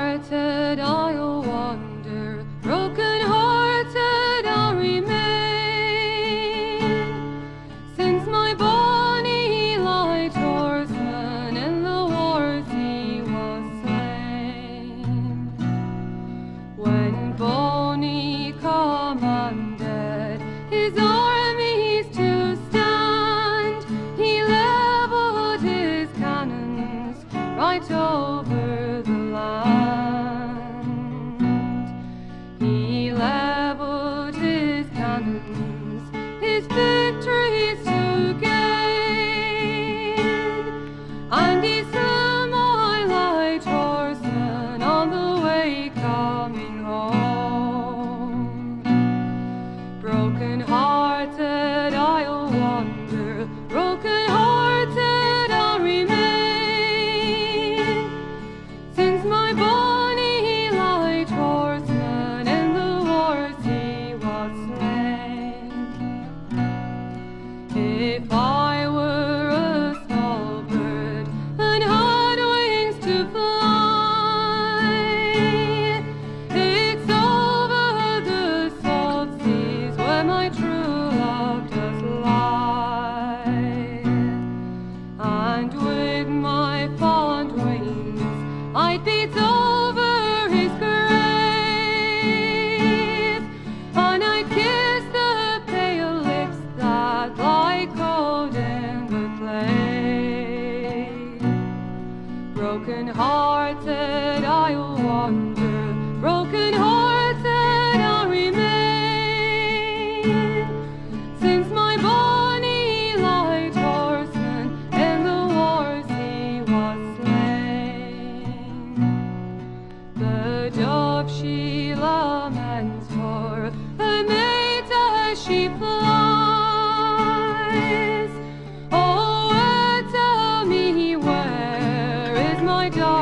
hearted I'll wander, broken hearted I'll remain, since my bonny light horseman in the wars he was slain. When Boney commanded his armies to stand, he leveled his cannons right over the land. He leveled his cannons, his victories to gain, and he slew my light horseman on the way coming home. Broken-hearted I'll wander, broken-hearted I'll remain, since my bonny light horseman in the wars he was slain. If I were a small bird and had wings to fly, it's over the salt seas where my true love does lie. And with my fond wings I'd beat over his grave, and I'd kiss the pale lips that lie cold in the clay. Broken-hearted I'll wander, broken-hearted I'll remain, since my bonny light horseman in the wars he was slain. The dove she laments for her mate as she flies. Oh, tell me, where is my dove?